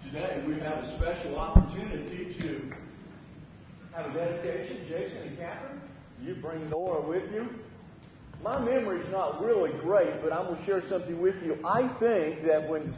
Today we have a special opportunity to have a dedication. Jason and Catherine, you bring Nora with you. My memory's not really great, but I'm going to share something with you. I think that when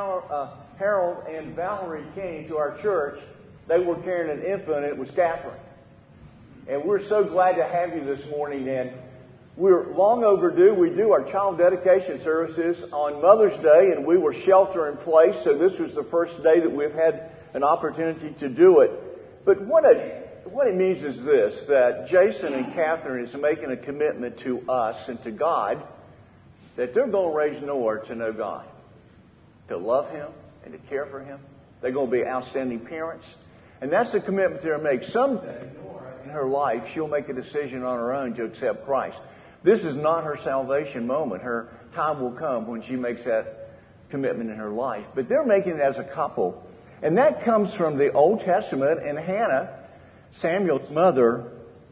Harold and Valerie came to our church, they were carrying an infant, and it was Catherine. And we're so glad to have you this morning, and we're long overdue. We do our child dedication services on Mother's Day, and we were shelter in place, so this was the first day that we've had an opportunity to do it. But what it means is this, that Jason and Catherine is making a commitment to us and to God that they're going to raise Nora to know God, to love Him and to care for Him. They're going to be outstanding parents. And that's the commitment they're going to make. Someday, Nora, in her life, she'll make a decision on her own to accept Christ. This is not her salvation moment. Her time will come when she makes that commitment in her life. But they're making it as a couple. And that comes from the Old Testament. And Hannah, Samuel's mother,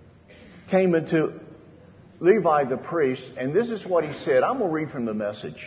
came into Levi the priest. And this is what he said. I'm going to read from the Message.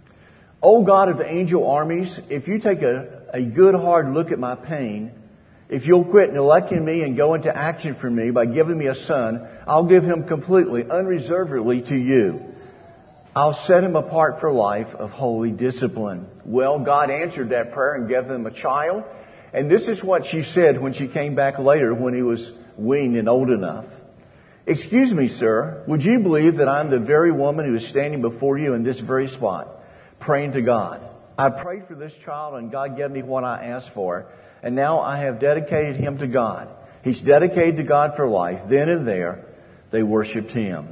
O God of the angel armies, if you take a good hard look at my pain, if you'll quit neglecting me and go into action for me by giving me a son, I'll give him completely, unreservedly to you. I'll set him apart for life of holy discipline. Well, God answered that prayer and gave them a child. And this is what she said when she came back later when he was weaned and old enough. Excuse me, sir, would you believe that I'm the very woman who is standing before you in this very spot, praying to God? I prayed for this child and God gave me what I asked for. And now I have dedicated him to God. He's dedicated to God for life. Then and there, they worshiped Him.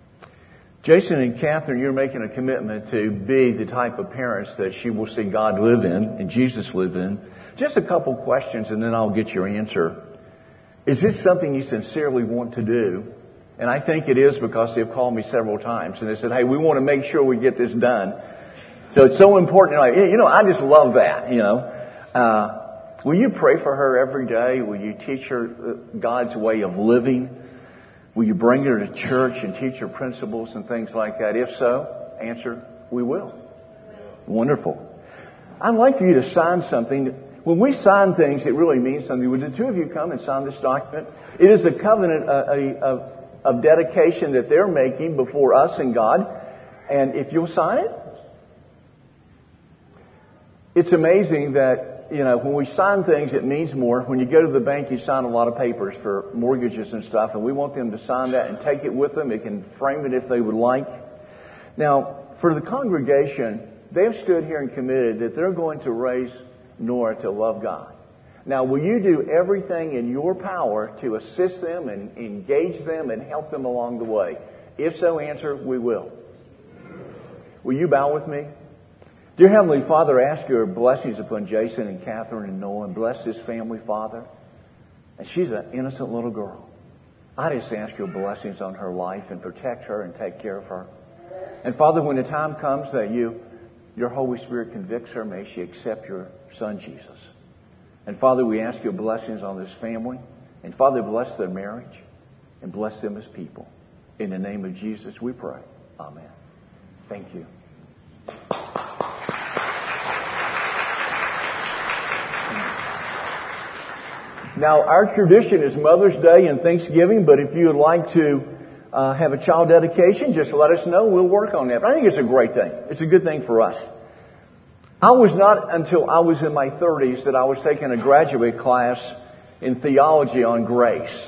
Jason and Catherine, you're making a commitment to be the type of parents that she will see God live in and Jesus live in. Just a couple questions and then I'll get your answer. Is this something you sincerely want to do? And I think it is because they've called me several times and they said, hey, we want to make sure we get this done. So it's so important. I just love that, Will you pray for her every day? Will you teach her God's way of living? Will you bring her to church and teach her principles and things like that? If so, answer, we will. Wonderful. I'd like for you to sign something. When we sign things, it really means something. Would the two of you come and sign this document? It is a covenant of dedication that they're making before us and God. And if you'll sign it, it's amazing that when we sign things, it means more. When you go to the bank, you sign a lot of papers for mortgages and stuff, and we want them to sign that and take it with them. They can frame it if they would like. Now, for the congregation, they've stood here and committed that they're going to raise Nora to love God. Now, will you do everything in your power to assist them and engage them and help them along the way? If so, answer, we will. Will you bow with me? Dear Heavenly Father, I ask your blessings upon Jason and Catherine and Noah, and bless this family, Father. And she's an innocent little girl. I just ask your blessings on her life and protect her and take care of her. And Father, when the time comes that your Holy Spirit convicts her, may she accept your Son, Jesus. And Father, we ask your blessings on this family. And Father, bless their marriage and bless them as people. In the name of Jesus, we pray. Amen. Thank you. Now, our tradition is Mother's Day and Thanksgiving, but if you would like to have a child dedication, just let us know. We'll work on that. But I think it's a great thing. It's a good thing for us. I was not until I was in my 30s that I was taking a graduate class in theology on grace.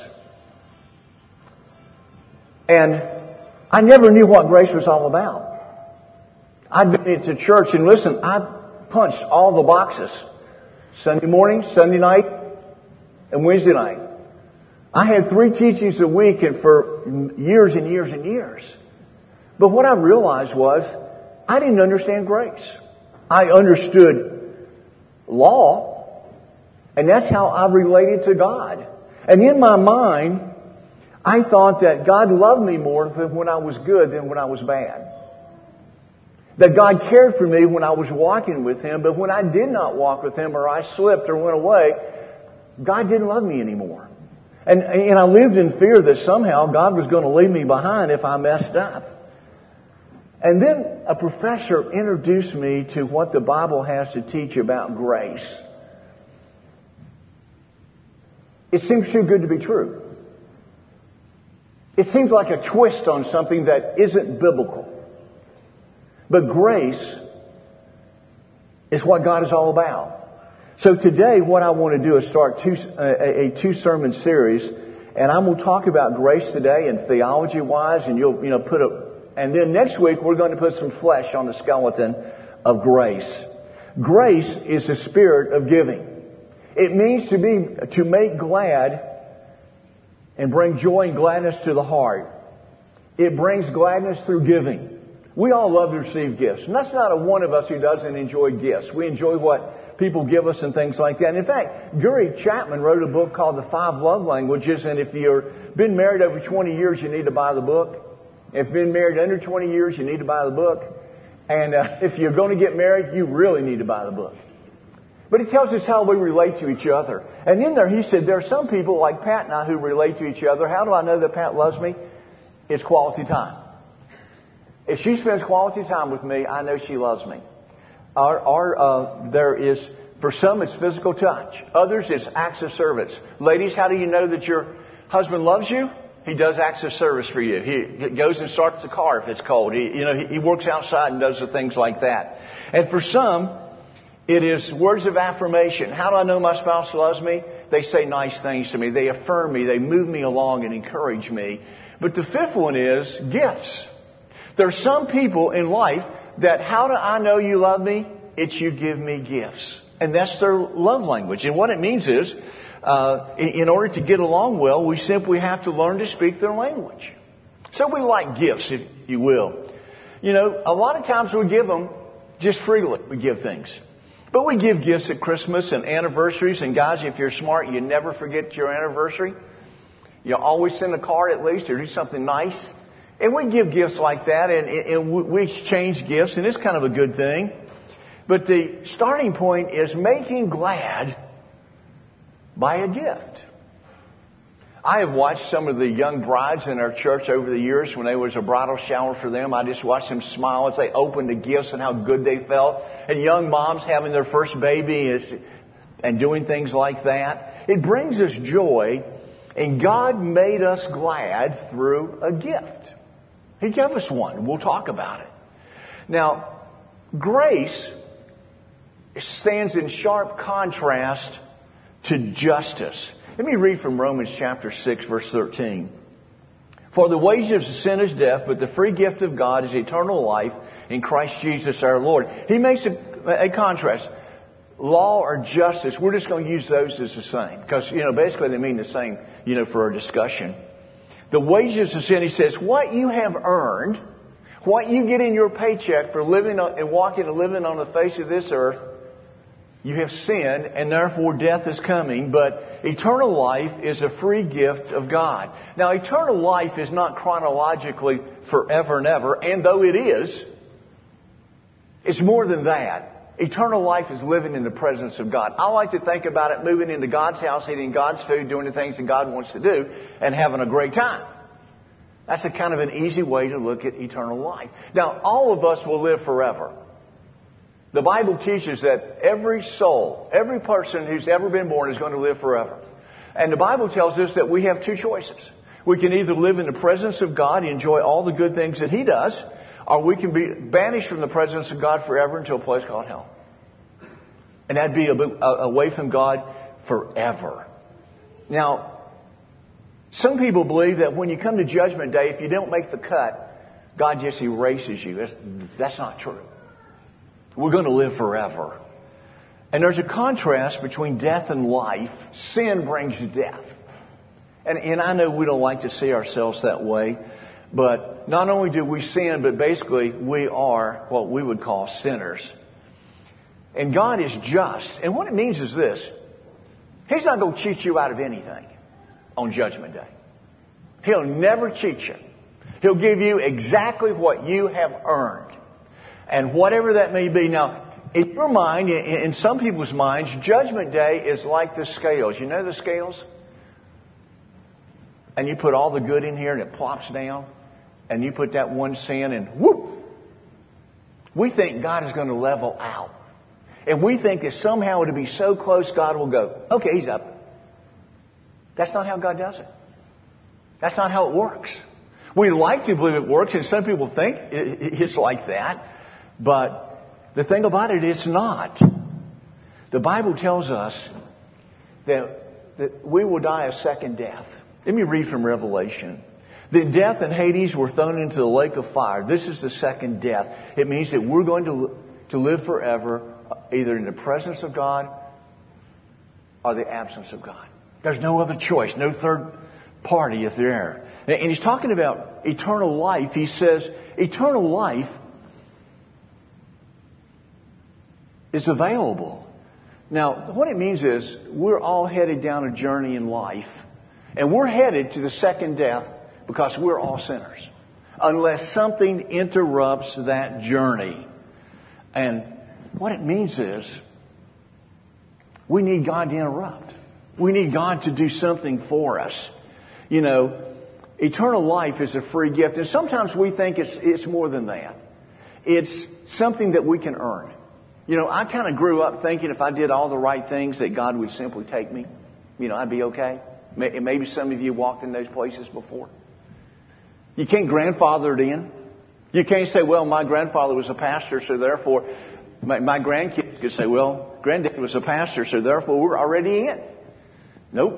And I never knew what grace was all about. I'd been into church and listen, I punched all the boxes. Sunday morning, Sunday night, and Wednesday night. I had 3 teachings a week and for years and years and years. But what I realized was I didn't understand grace. I understood law, and that's how I related to God. And in my mind, I thought that God loved me more when I was good than when I was bad. That God cared for me when I was walking with Him, but when I did not walk with Him or I slipped or went away, God didn't love me anymore. And I lived in fear that somehow God was going to leave me behind if I messed up. And then a professor introduced me to what the Bible has to teach about grace. It seems too good to be true. It seems like a twist on something that isn't biblical. But grace is what God is all about. So today what I want to do is start a two-sermon series, and I'm going to talk about grace today and theology-wise, and you'll put and then next week we're going to put some flesh on the skeleton of grace. Grace is the spirit of giving. It means to make glad and bring joy and gladness to the heart. It brings gladness through giving. We all love to receive gifts. And that's not a one of us who doesn't enjoy gifts. We enjoy what people give us and things like that. And in fact, Gary Chapman wrote a book called The 5 Love Languages. And if you've been married over 20 years, you need to buy the book. If you've been married under 20 years, you need to buy the book. And if you're going to get married, you really need to buy the book. But he tells us how we relate to each other. And in there he said, there are some people like Pat and I who relate to each other. How do I know that Pat loves me? It's quality time. If she spends quality time with me, I know she loves me. There is, for some it's physical touch. Others it's acts of service. Ladies, how do you know that your husband loves you? He does acts of service for you. He goes and starts the car if it's cold. He works outside and does the things like that. And for some, it is words of affirmation. How do I know my spouse loves me? They say nice things to me. They affirm me. They move me along and encourage me. But the fifth one is gifts. There are some people in life that, how do I know you love me? It's you give me gifts. And that's their love language. And what it means is, in order to get along well, we simply have to learn to speak their language. So we like gifts, if you will. A lot of times we give them just freely. We give things. But we give gifts at Christmas and anniversaries. And guys, if you're smart, you never forget your anniversary. You always send a card at least or do something nice. And we give gifts like that, and we exchange gifts, and it's kind of a good thing. But the starting point is making glad by a gift. I have watched some of the young brides in our church over the years when there was a bridal shower for them. I just watched them smile as they opened the gifts and how good they felt. And young moms having their first baby and doing things like that. It brings us joy, and God made us glad through a gift. He gave us one. We'll talk about it. Now, grace stands in sharp contrast to justice. Let me read from Romans chapter 6, verse 13. For the wages of sin is death, but the free gift of God is eternal life in Christ Jesus our Lord. He makes a contrast. Law or justice, we're just going to use those as the same. Because, basically they mean the same, for our discussion. The wages of sin, he says, what you have earned, what you get in your paycheck for living and walking and living on the face of this earth, you have sinned, and therefore death is coming. But eternal life is a free gift of God. Now, eternal life is not chronologically forever and ever, and though it is, it's more than that. Eternal life is living in the presence of God. I like to think about it moving into God's house, eating God's food, doing the things that God wants to do, and having a great time. That's a kind of an easy way to look at eternal life. Now, all of us will live forever. The Bible teaches that every soul, every person who's ever been born is going to live forever. And the Bible tells us that we have two choices. We can either live in the presence of God and enjoy all the good things that He does, or we can be banished from the presence of God forever into a place called hell. And that'd be away from God forever. Now, some people believe that when you come to Judgment Day, if you don't make the cut, God just erases you. That's not true. We're going to live forever. And there's a contrast between death and life. Sin brings death. And I know we don't like to see ourselves that way. But not only do we sin, but basically we are what we would call sinners. And God is just. And what it means is this. He's not going to cheat you out of anything on Judgment Day. He'll never cheat you. He'll give you exactly what you have earned. And whatever that may be. Now, in your mind, in some people's minds, Judgment Day is like the scales. You know the scales? And you put all the good in here and it plops down. And you put that one sin and whoop! We think God is going to level out. And we think that somehow it'll be so close God will go, okay, He's up. That's not how God does it. That's not how it works. We like to believe it works, and some people think it's like that. But the thing about it, it's not. The Bible tells us that we will die a second death. Let me read from Revelation. Then death and Hades were thrown into the lake of fire. This is the second death. It means that we're going to live forever, either in the presence of God or the absence of God. There's no other choice, no third party is there. And he's talking about eternal life. He says eternal life is available. Now, what it means is we're all headed down a journey in life. And we're headed to the second death because we're all sinners. Unless something interrupts that journey. And what it means is we need God to interrupt. We need God to do something for us. You know, eternal life is a free gift. And sometimes we think it's more than that. It's something that we can earn. You know, I kind of grew up thinking if I did all the right things that God would simply take me. You know, I'd be okay. Maybe some of you walked in those places before. You can't grandfather it in. You can't say, well, my grandfather was a pastor, so therefore my grandkids could say, well, granddad was a pastor, so therefore we're already in. Nope.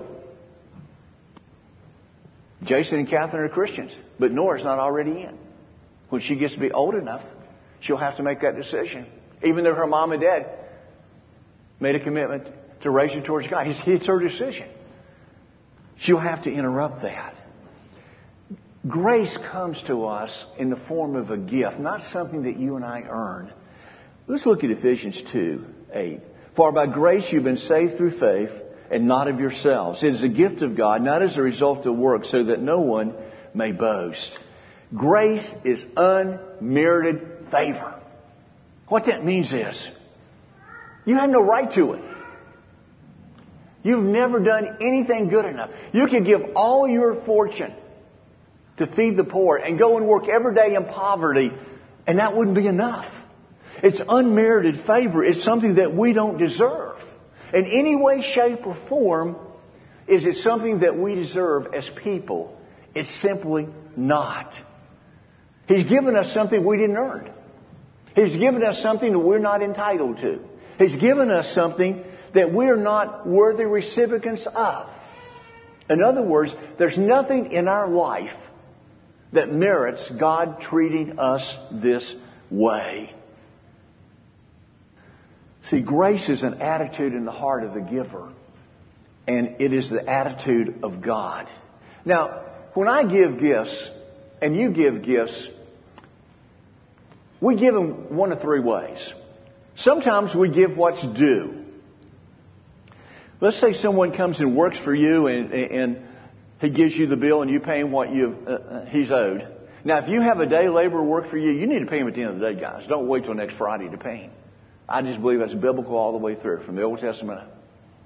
Jason and Catherine are Christians, but Nora's not already in. When she gets to be old enough, she'll have to make that decision. Even though her mom and dad made a commitment to raise her towards God. It's her decision. She'll have to interrupt that. Grace comes to us in the form of a gift, not something that you and I earn. Let's look at Ephesians 2:8. For by grace you've been saved through faith, and not of yourselves. It is a gift of God, not as a result of work, so that no one may boast. Grace is unmerited favor. What that means is, you have no right to it. You've never done anything good enough. You could give all your fortune to feed the poor and go and work every day in poverty, and that wouldn't be enough. It's unmerited favor. It's something that we don't deserve. In any way, shape, or form, is it something that we deserve as people? It's simply not. He's given us something we didn't earn. He's given us something that we're not entitled to. He's given us something that we're not worthy recipients of. In other words, there's nothing in our life that merits God treating us this way. See, grace is an attitude in the heart of the giver. And it is the attitude of God. Now, when I give gifts, and you give gifts, we give them one of three ways. Sometimes we give what's due. Let's say someone comes and works for you and he gives you the bill and you pay him what he's owed. Now, if you have a day laborer work for you, you need to pay him at the end of the day, guys. Don't wait till next Friday to pay him. I just believe that's biblical all the way through, from the Old Testament up.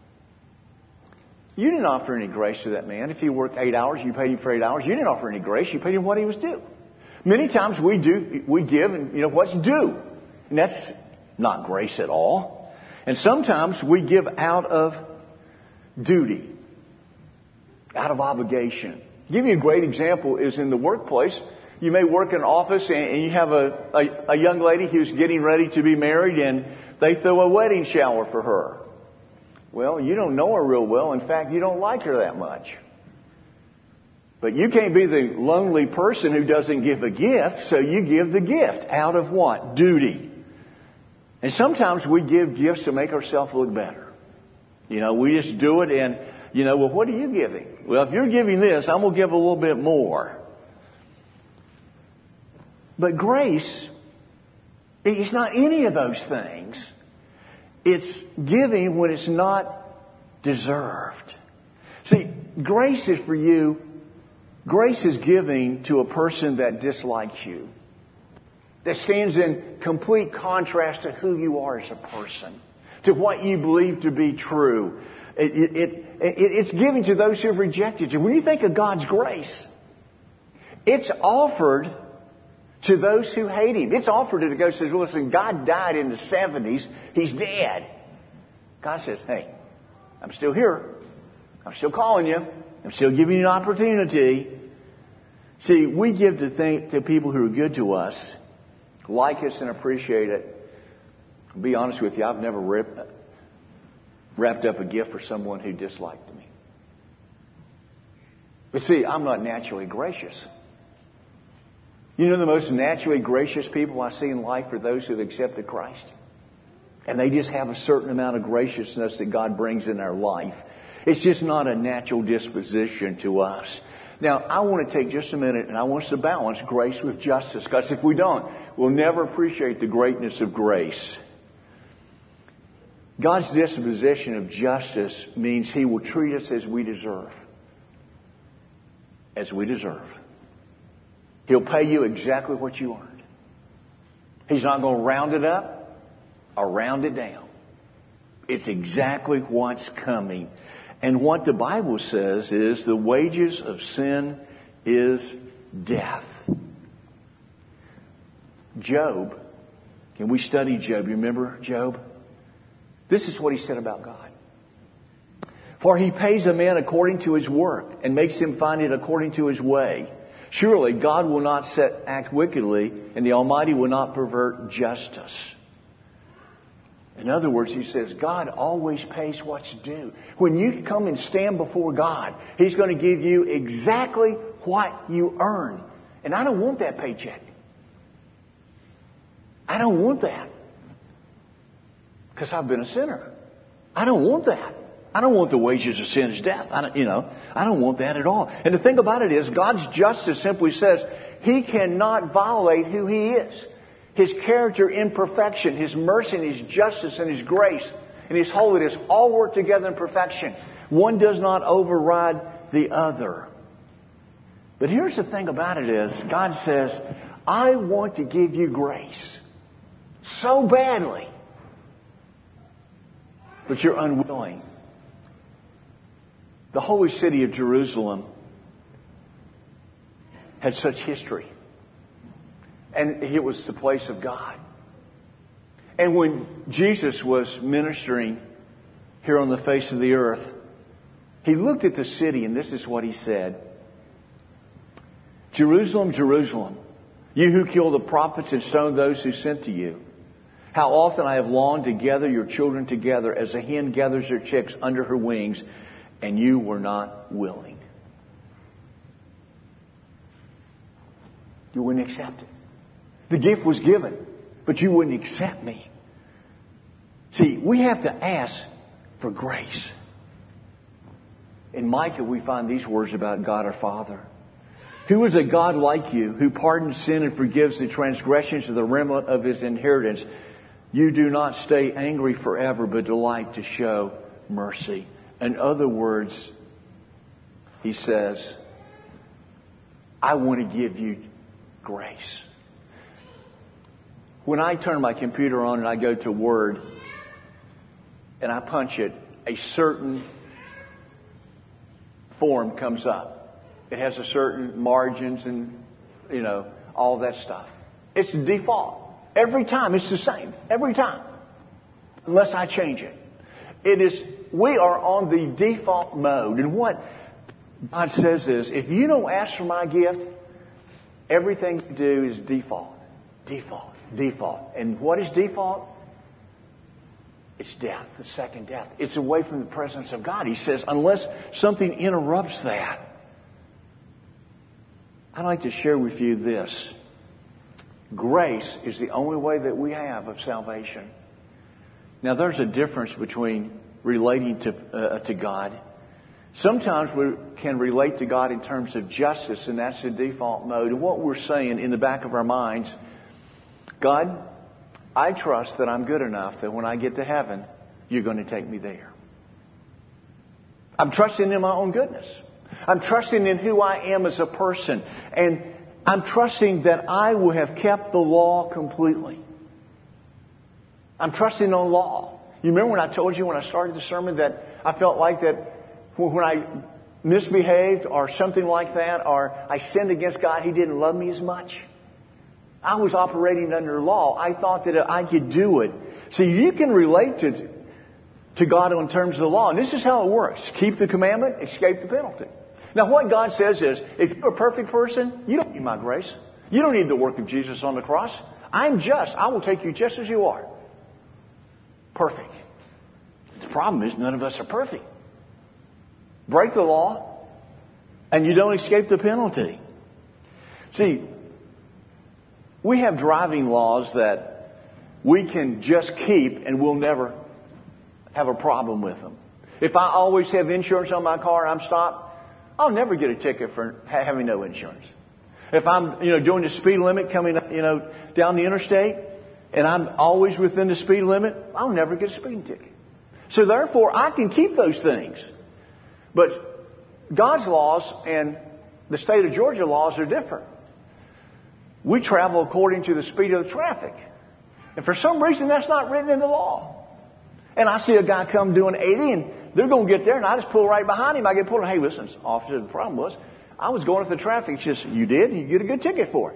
You didn't offer any grace to that man. If he worked 8 hours, you paid him for 8 hours. You didn't offer any grace. You paid him what he was due. Many times we give and, what's due. And that's not grace at all. And sometimes we give out of duty, out of obligation. To give you a great example is in the workplace. You may work in an office and you have a young lady who's getting ready to be married and they throw a wedding shower for her. Well, you don't know her real well. In fact, you don't like her that much. But you can't be the lonely person who doesn't give a gift, so you give the gift out of what? Duty. And sometimes we give gifts to make ourselves look better. We just do it and, well, what are you giving? Well, if you're giving this, I'm going to give a little bit more. But grace, it's not any of those things. It's giving when it's not deserved. See, grace is for you. Grace is giving to a person that dislikes you. That stands in complete contrast to who you are as a person. To what you believe to be true. It's giving to those who have rejected you. When you think of God's grace, it's offered to those who hate Him. It's offered to the guy who says, well, listen, God died in the 70s. He's dead. God says, hey, I'm still here. I'm still calling you. I'm still giving you an opportunity. See, we give to people who are good to us, like us and appreciate it. I'll be honest with you, I've never wrapped up a gift for someone who disliked me. But see, I'm not naturally gracious. You know, the most naturally gracious people I see in life are those who have accepted Christ. And they just have a certain amount of graciousness that God brings in their life. It's just not a natural disposition to us. Now, I want to take just a minute and I want us to balance grace with justice. Because if we don't, we'll never appreciate the greatness of grace. God's disposition of justice means He will treat us as we deserve. As we deserve. He'll pay you exactly what you earned. He's not going to round it up or round it down. It's exactly what's coming. And what the Bible says is the wages of sin is death. Job, can we study Job? You remember Job? This is what he said about God. For He pays a man according to his work and makes him find it according to his way. Surely God will not act wickedly, and the Almighty will not pervert justice. In other words, he says, God always pays what's due. When you come and stand before God, He's going to give you exactly what you earn. And I don't want that paycheck. I don't want that. Because I've been a sinner. I don't want that. I don't want the wages of sin is death. I don't want that at all. And the thing about it is, God's justice simply says He cannot violate who He is. His character in perfection, His mercy and His justice and His grace and His holiness all work together in perfection. One does not override the other. But here's the thing about it is, God says, I want to give you grace so badly, but you're unwilling. The holy city of Jerusalem had such history. And it was the place of God. And when Jesus was ministering here on the face of the earth, He looked at the city and this is what He said. Jerusalem, Jerusalem, you who kill the prophets and stone those who sent to you. How often I have longed to gather your children together as a hen gathers her chicks under her wings, and you were not willing. You wouldn't accept it. The gift was given, but you wouldn't accept me. See, we have to ask for grace. In Micah, we find these words about God our Father. Who is a God like you, who pardons sin and forgives the transgressions of the remnant of His inheritance? You do not stay angry forever, but delight to show mercy. In other words, He says, I want to give you grace. When I turn my computer on and I go to Word and I punch it, a certain form comes up. It has a certain margins and, all that stuff. It's the default. Every time it's the same. Every time. Unless I change it. We are on the default mode. And what God says is, if you don't ask for my gift, everything you do is default. Default. Default. And what is default? It's death, the second death. It's away from the presence of God. He says, unless something interrupts that. I'd like to share with you this. Grace is the only way that we have of salvation. Now, there's a difference between relating to God. Sometimes we can relate to God in terms of justice, and that's the default mode. And what we're saying in the back of our minds, God, I trust that I'm good enough that when I get to heaven, you're going to take me there. I'm trusting in my own goodness. I'm trusting in who I am as a person. And I'm trusting that I will have kept the law completely. I'm trusting on law. You remember when I told you when I started the sermon that I felt like that when I misbehaved or something like that, or I sinned against God, He didn't love me as much? I was operating under law. I thought that I could do it. See, you can relate to to God in terms of the law. And this is how it works. Keep the commandment, escape the penalty. Now what God says is, if you're a perfect person, you don't need my grace. You don't need the work of Jesus on the cross. I'm just. I will take you just as you are. Perfect. The problem is none of us are perfect. Break the law and you don't escape the penalty. See, we have driving laws that we can just keep and we'll never have a problem with them. If I always have insurance on my car and I'm stopped, I'll never get a ticket for having no insurance. If I'm, doing the speed limit coming, down the interstate and I'm always within the speed limit, I'll never get a speeding ticket. So therefore, I can keep those things. But God's laws and the state of Georgia laws are different. We travel according to the speed of the traffic. And for some reason, that's not written in the law. And I see a guy come doing 80 and they're going to get there and I just pull right behind him. I get pulled. Hey, listen, officer, the problem was I was going with the traffic. It's just, you did? You get a good ticket for it.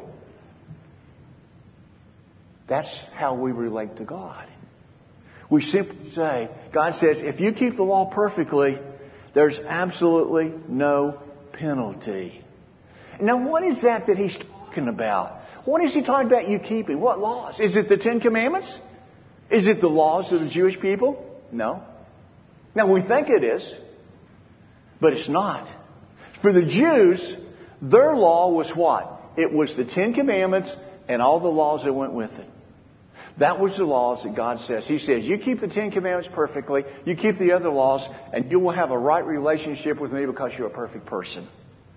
That's how we relate to God. We simply say, God says, if you keep the law perfectly, there's absolutely no penalty. Now, what is that he's talking about? What is he talking about you keeping? What laws? Is it the Ten Commandments? Is it the laws of the Jewish people? No. Now, we think it is, but it's not. For the Jews, their law was what? It was the Ten Commandments and all the laws that went with it. That was the laws that God says. He says, you keep the Ten Commandments perfectly, you keep the other laws, and you will have a right relationship with me because you're a perfect person.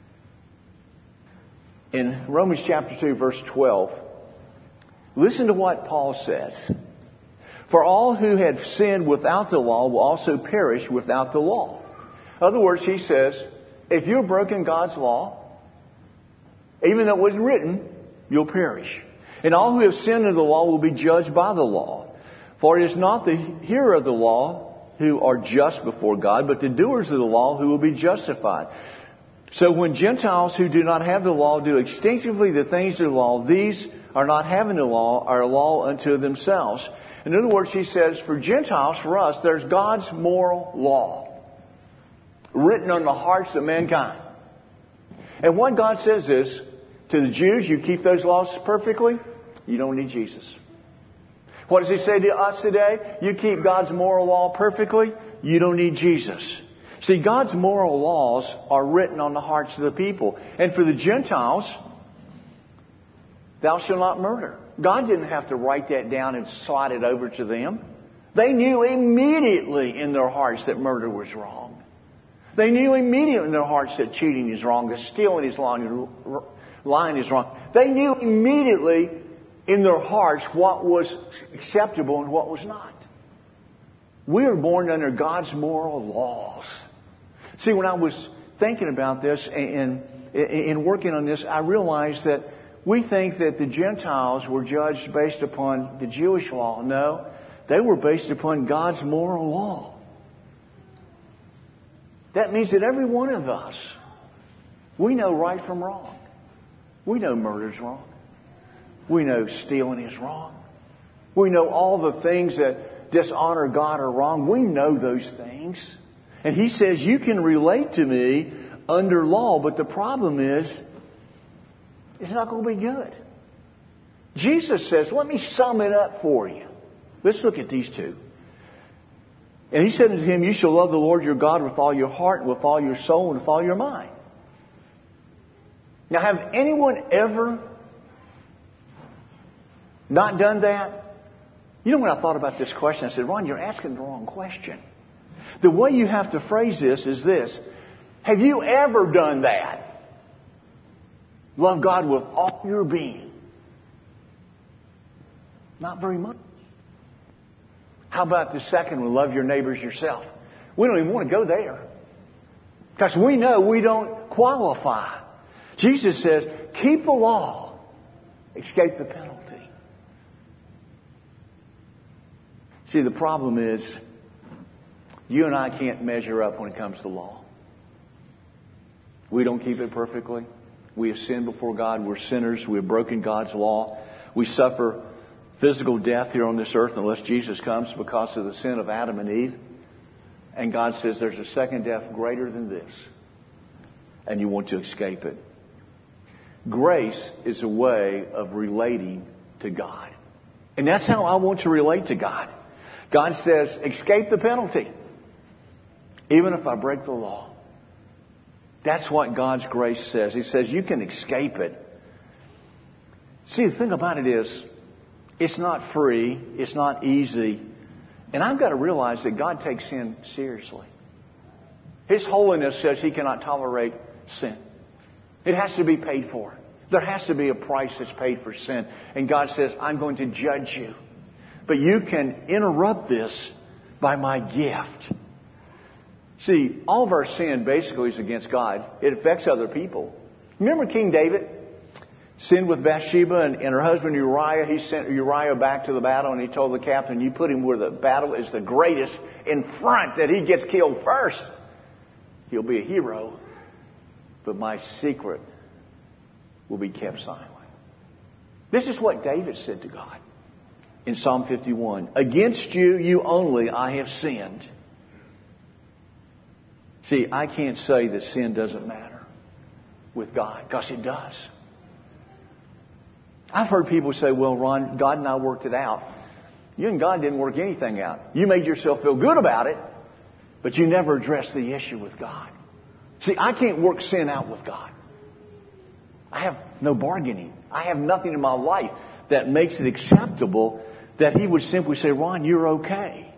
In Romans chapter 2, verse 12, listen to what Paul says. For all who have sinned without the law will also perish without the law. In other words, he says, if you've broken God's law, even though it wasn't written, you'll perish. And all who have sinned in the law will be judged by the law. For it is not the hearer of the law who are just before God, but the doers of the law who will be justified. So when Gentiles who do not have the law do instinctively the things of the law, these are not having the law, are a law unto themselves. In other words, he says, for Gentiles, for us, there's God's moral law written on the hearts of mankind. And what God says is, to the Jews, you keep those laws perfectly, you don't need Jesus. What does he say to us today? You keep God's moral law perfectly, you don't need Jesus. See, God's moral laws are written on the hearts of the people. And for the Gentiles, thou shalt not murder. God didn't have to write that down and slide it over to them. They knew immediately in their hearts that murder was wrong. They knew immediately in their hearts that cheating is wrong, that stealing is wrong, lying is wrong. They knew immediately in their hearts what was acceptable and what was not. We are born under God's moral laws. See, when I was thinking about this and working on this, I realized that we think that the Gentiles were judged based upon the Jewish law. No, they were based upon God's moral law. That means that every one of us, we know right from wrong. We know murder's wrong. We know stealing is wrong. We know all the things that dishonor God are wrong. We know those things. And he says, you can relate to me under law, but the problem is, it's not going to be good. Jesus says, let me sum it up for you. Let's look at these two. And he said unto him, you shall love the Lord your God with all your heart, and with all your soul, and with all your mind. Now, have anyone ever not done that? You know, when I thought about this question, I said, Ron, you're asking the wrong question. The way you have to phrase this is this. Have you ever done that? Love God with all your being. Not very much. How about the second one? Love your neighbors yourself. We don't even want to go there. Because we know we don't qualify. Jesus says, keep the law, escape the penalty. See, the problem is, you and I can't measure up when it comes to law. We don't keep it perfectly. We have sinned before God. We're sinners. We have broken God's law. We suffer physical death here on this earth unless Jesus comes because of the sin of Adam and Eve. And God says there's a second death greater than this. And you want to escape it. Grace is a way of relating to God. And that's how I want to relate to God. God says, escape the penalty. Even if I break the law. That's what God's grace says. He says you can escape it. See, the thing about it is, it's not free. It's not easy. And I've got to realize that God takes sin seriously. His holiness says He cannot tolerate sin. It has to be paid for. There has to be a price that's paid for sin. And God says, I'm going to judge you. But you can interrupt this by my gift. See, all of our sin basically is against God. It affects other people. Remember King David? Sinned with Bathsheba and her husband Uriah. He sent Uriah back to the battle and he told the captain, you put him where the battle is the greatest in front, that he gets killed first. He'll be a hero, but my secret will be kept silent. This is what David said to God in Psalm 51. Against you, you only, I have sinned. See, I can't say that sin doesn't matter with God, because it does. I've heard people say, well, Ron, God and I worked it out. You and God didn't work anything out. You made yourself feel good about it, but you never addressed the issue with God. See, I can't work sin out with God. I have no bargaining. I have nothing in my life that makes it acceptable that He would simply say, Ron, you're okay.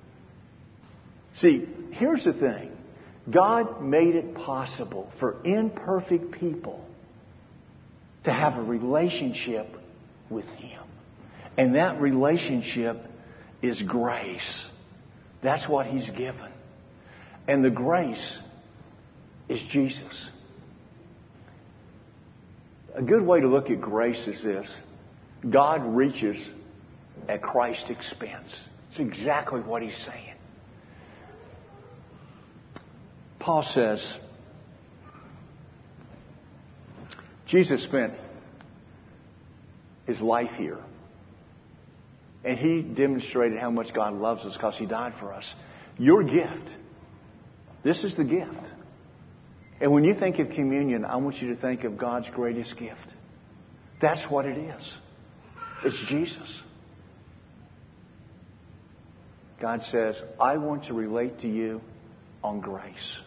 See, here's the thing. God made it possible for imperfect people to have a relationship with Him. And that relationship is grace. That's what He's given. And the grace is Jesus. A good way to look at grace is this. God reaches at Christ's expense. It's exactly what He's saying. Paul says, Jesus spent His life here. And He demonstrated how much God loves us because He died for us. Your gift. This is the gift. And when you think of communion, I want you to think of God's greatest gift. That's what it is. It's Jesus. God says, I want to relate to you on grace.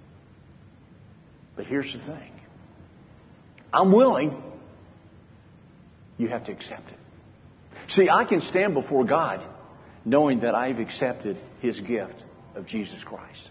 But here's the thing. I'm willing. You have to accept it. See, I can stand before God knowing that I've accepted His gift of Jesus Christ.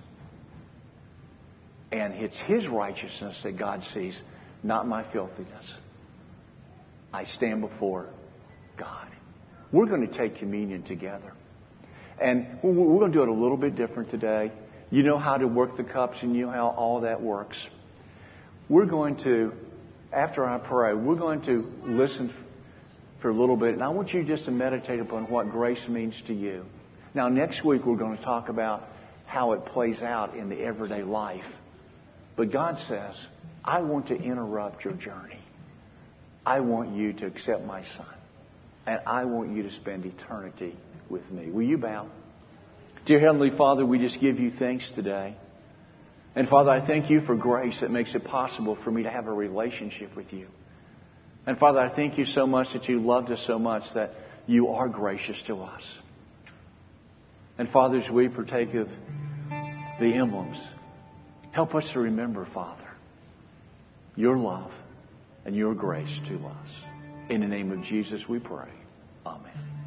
And it's His righteousness that God sees, not my filthiness. I stand before God. We're going to take communion together. And we're going to do it a little bit different today. You know how to work the cups and you know how all that works. We're going to, after I pray, we're going to listen for a little bit. And I want you just to meditate upon what grace means to you. Now, next week we're going to talk about how it plays out in the everyday life. But God says, I want to interrupt your journey. I want you to accept my Son. And I want you to spend eternity with me. Will you bow? Dear Heavenly Father, we just give you thanks today. And Father, I thank you for grace that makes it possible for me to have a relationship with you. And Father, I thank you so much that you loved us so much that you are gracious to us. And Father, as we partake of the emblems, help us to remember, Father, your love and your grace to us. In the name of Jesus we pray. Amen.